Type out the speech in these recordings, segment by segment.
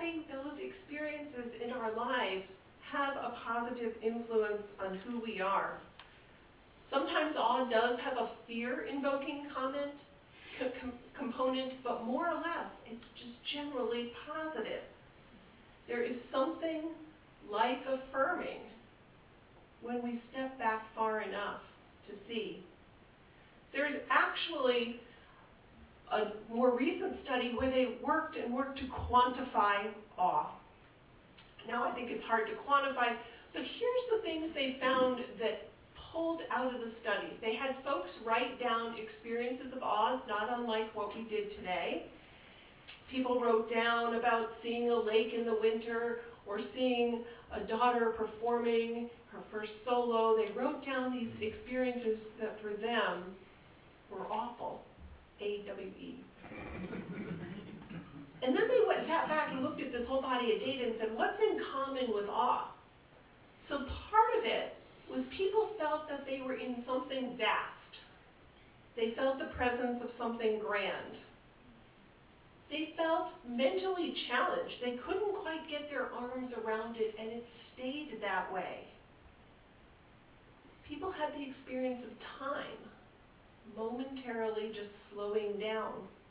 letting those experiences in our lives have a positive influence on who we are. Sometimes awe does have a fear-invoking component, but more or less, it's just generally positive. There is something life-affirming when we step back far enough to see. There's actually a more recent study where they worked to quantify awe. Now I think it's hard to quantify, but here's the things they found that pulled out of the study. They had folks write down experiences of awe, not unlike what we did today. People wrote down about seeing a lake in the winter or seeing a daughter performing her first solo. They wrote down these experiences that for them were awful. A-W-E. And then they sat back and looked at this whole body of data and said, what's in common with awe? So part of it was people felt that they were in something vast. They felt the presence of something grand. They felt mentally challenged. They couldn't quite get their arms around it, and it stayed that way. People had the experience of time, momentarily just slowing down.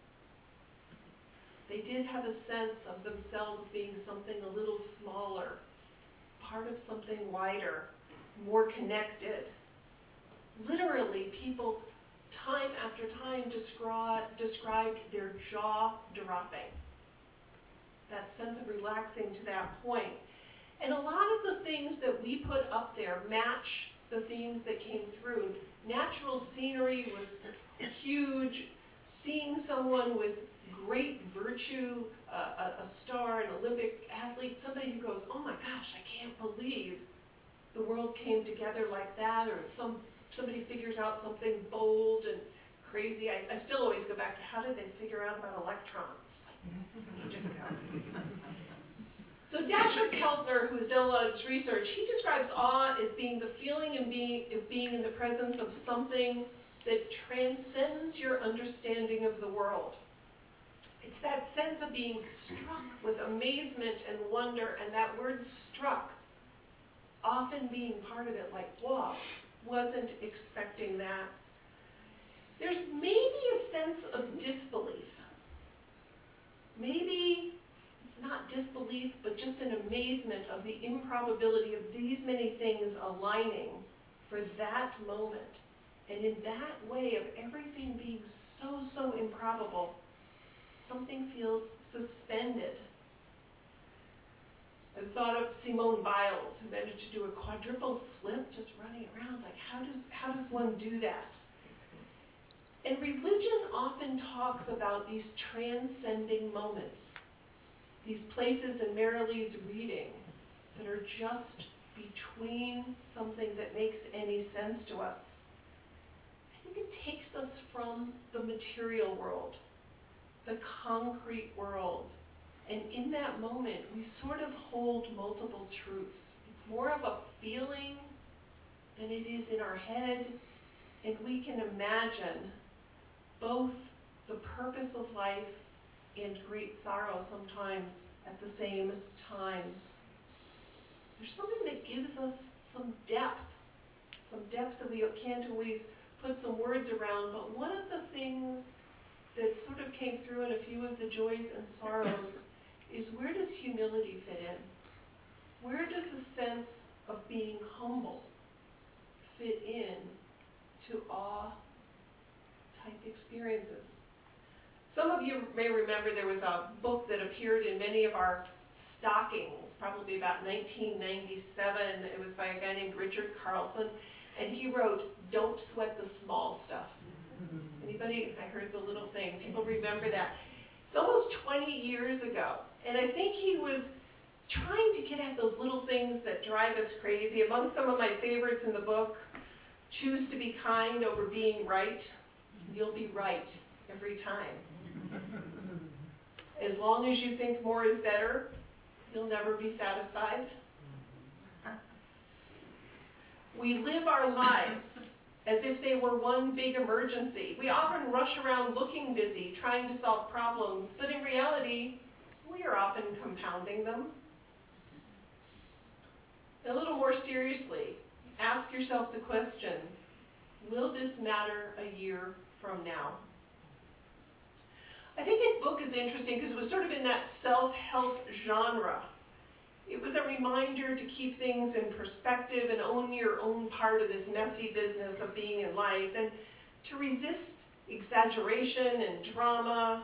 They did have a sense of themselves being something a little smaller, part of something wider, more connected. Literally, people, time after time, described their jaw dropping. That sense of relaxing to that point. And a lot of the things that we put up there match the themes that came through. Natural scenery was huge. Seeing someone with great virtue, a star, an Olympic athlete, somebody who goes, oh my gosh, I can't believe the world came together like that, or somebody figures out something bold and crazy. I still always go back to how did they figure out about electrons? Ages ago. So Dasher Keltner, who has done a lot of this research, he describes awe as being the feeling of being in the presence of something that transcends your understanding of the world. It's that sense of being struck with amazement and wonder, and that word struck often being part of it, like, whoa, wasn't expecting that. There's maybe a sense of disbelief. Maybe it's not disbelief, but just an amazement of the improbability of these many things aligning for that moment. And in that way of everything being so, so improbable, something feels suspended. I thought of Simone Biles, who managed to do a quadruple flip just running around. Like, how does one do that? And religion often talks about these transcending moments, these places in Marilee's reading that are just between something that makes any sense to us. I think it takes us from the material world, the concrete world, and in that moment, we sort of hold multiple truths. It's more of a feeling than it is in our head, and we can imagine both the purpose of life and great sorrow sometimes at the same time. There's something that gives us some depth that we can't always put some words around, but one of the things that sort of came through in a few of the joys and sorrows is, where does humility fit in? Where does a sense of being humble fit in to awe-type experiences? Some of you may remember there was a book that appeared in many of our stockings, probably about 1997. It was by a guy named Richard Carlson, and he wrote, "Don't sweat the small stuff." Anybody? I heard the little thing. People remember that. It's almost 20 years ago, and I think he was trying to get at those little things that drive us crazy. Among some of my favorites in the book, choose to be kind over being right. You'll be right every time. As long as you think more is better, you'll never be satisfied. We live our lives as if they were one big emergency. We often rush around looking busy, trying to solve problems, but in reality, we're we are often compounding them. A little more seriously, ask yourself the question, will this matter a year from now? I think his book is interesting because it was sort of in that self-help genre. It was a reminder to keep things in perspective and own your own part of this messy business of being in life, and to resist exaggeration and drama.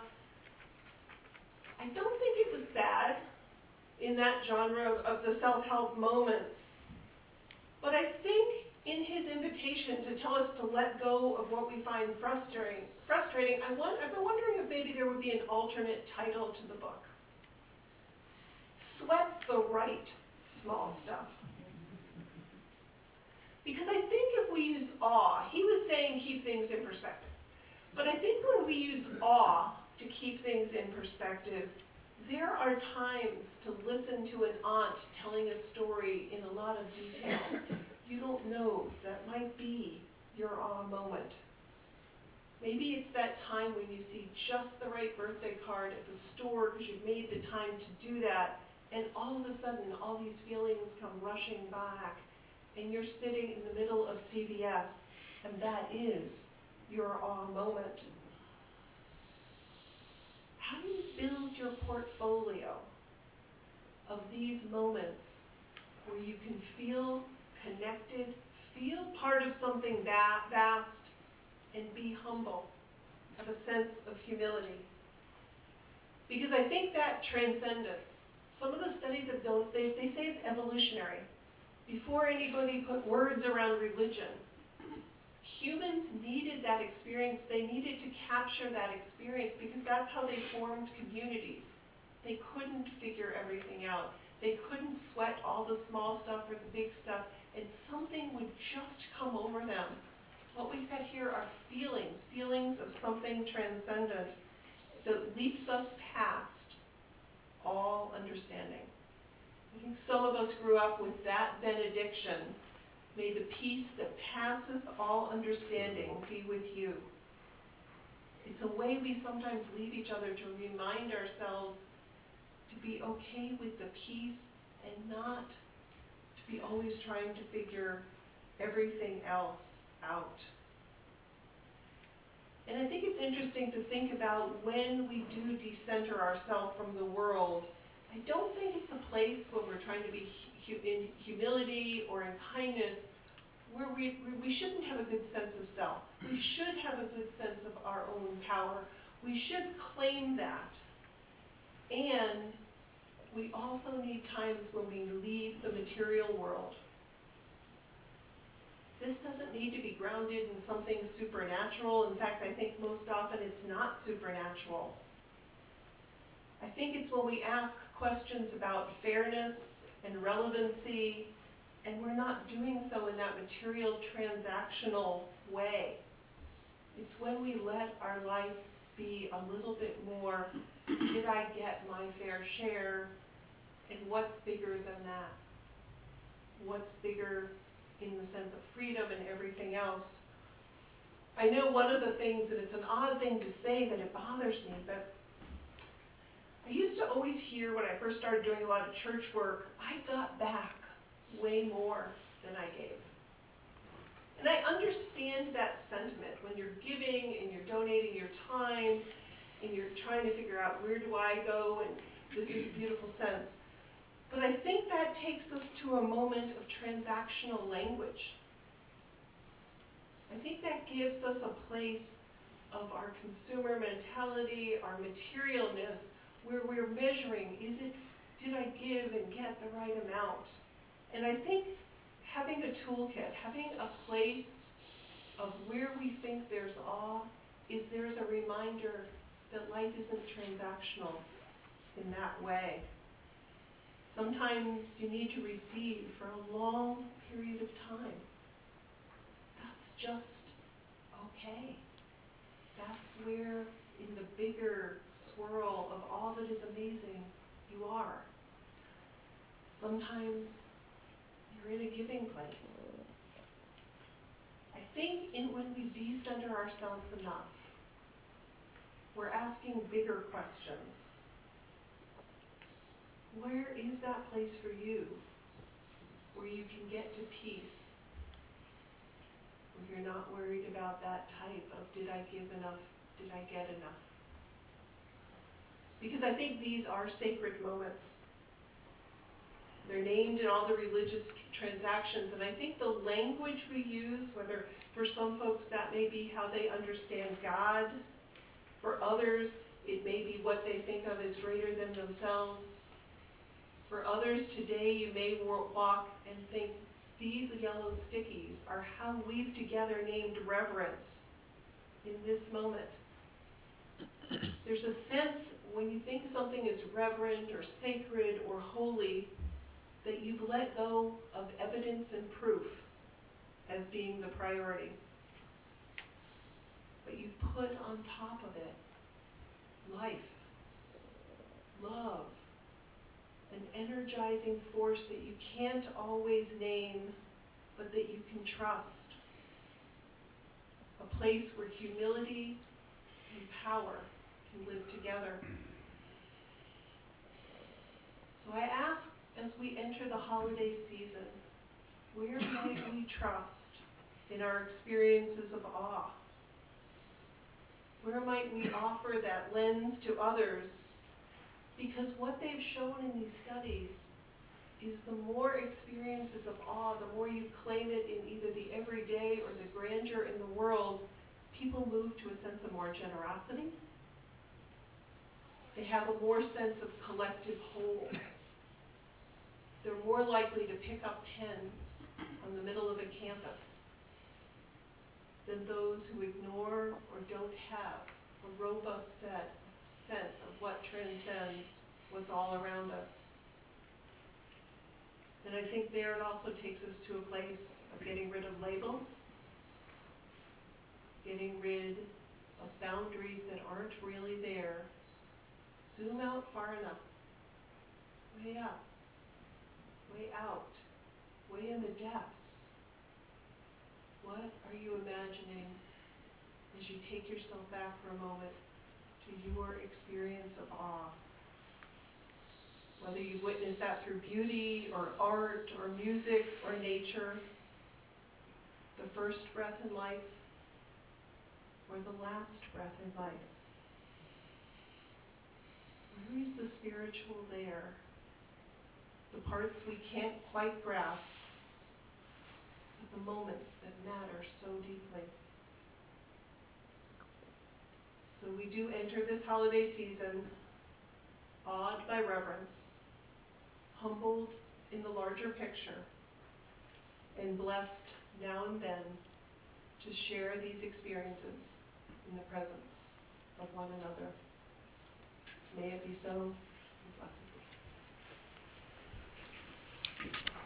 I don't think it was bad in that genre of the self-help moments. But I think in his invitation to tell us to let go of what we find frustrating, I've been wondering if maybe there would be an alternate title to the book. Sweat the right small stuff. Because I think if we use awe, he was saying keep things in perspective. But I think when we use awe to keep things in perspective, there are times to listen to an aunt telling a story in a lot of detail. You don't know, that might be your awe moment. Maybe it's that time when you see just the right birthday card at the store because you've made the time to do that, and all of a sudden all these feelings come rushing back, and you're sitting in the middle of CVS, and that is your awe moment. How do you build your portfolio of these moments where you can feel connected, feel part of something vast, and be humble, have a sense of humility? Because I think that transcendence, some of the studies have done, they say it's evolutionary. Before anybody put words around religion, humans needed that experience. They needed to capture that experience because that's how they formed communities. They couldn't figure everything out. They couldn't sweat all the small stuff or the big stuff, and something would just come over them. What we've got here are feelings, feelings of something transcendent that leaps us past all understanding. I think some of us grew up with that benediction. May the peace that passes all understanding be with you. It's a way we sometimes leave each other to remind ourselves to be okay with the peace and not to be always trying to figure everything else out. And I think it's interesting to think about when we do decenter ourselves from the world. I don't think it's a place when we're trying to be in humility or in kindness where we shouldn't have a good sense of self. We should have a good sense of our own power. We should claim that. And we also need times when we leave the material world. This doesn't need to be grounded in something supernatural. In fact, I think most often it's not supernatural. I think it's when we ask questions about fairness and relevancy, and we're not doing so in that material transactional way. It's when we let our life be a little bit more, did I get my fair share, and what's bigger than that? What's bigger in the sense of freedom and everything else? I know one of the things, and it's an odd thing to say that it bothers me, but I used to always hear when I first started doing a lot of church work, I got back way more than I gave. And I understand that sentiment when you're giving and you're donating your time and you're trying to figure out where do I go, and this is a beautiful sense. But I think that takes us to a moment of transactional language. I think that gives us a place of our consumer mentality, our materialness, where we're measuring, did I give and get the right amount? And I think having a toolkit, having a place of where we think there's awe, there's a reminder that life isn't transactional in that way. Sometimes you need to receive for a long period of time. That's just okay. That's where, in the bigger swirl of all that is amazing, you are. Sometimes you're in a giving place. I think when we decenter ourselves enough, we're asking bigger questions. where is that place for you where you can get to peace, where you're not worried about that type of, did I give enough, did I get enough? Because I think these are sacred moments. They're named in all the religious transactions, and I think the language we use, whether for some folks that may be how they understand God, for others it may be what they think of as greater than themselves. For others today you may walk and think these yellow stickies are how we've together named reverence in this moment. There's a sense when you think something is reverent or sacred or holy that you've let go of evidence and proof as being the priority. But you've put on top of it life, love, an energizing force that you can't always name, but that you can trust. A place where humility and power can live together. So I ask, as we enter the holiday season, where might we trust in our experiences of awe? Where might we offer that lens to others? Because what they've shown in these studies is the more experiences of awe, the more you claim it in either the everyday or the grandeur in the world, people move to a sense of more generosity. They have a more sense of collective whole. They're more likely to pick up pens on the middle of a campus than those who ignore or don't have a robust sense of what transcends what's all around us. And I think there it also takes us to a place of getting rid of labels, getting rid of boundaries that aren't really there. Zoom out far enough, way up, way out, way in the depths. What are you imagining as you take yourself back for a moment to your experience of awe? Whether you witness that through beauty or art or music or nature, the first breath in life or the last breath in life. Where is the spiritual there? The parts we can't quite grasp, but the moments that matter so deeply. So we do enter this holiday season awed by reverence, humbled in the larger picture, and blessed now and then to share these experiences in the presence of one another. May it be so, and blessed.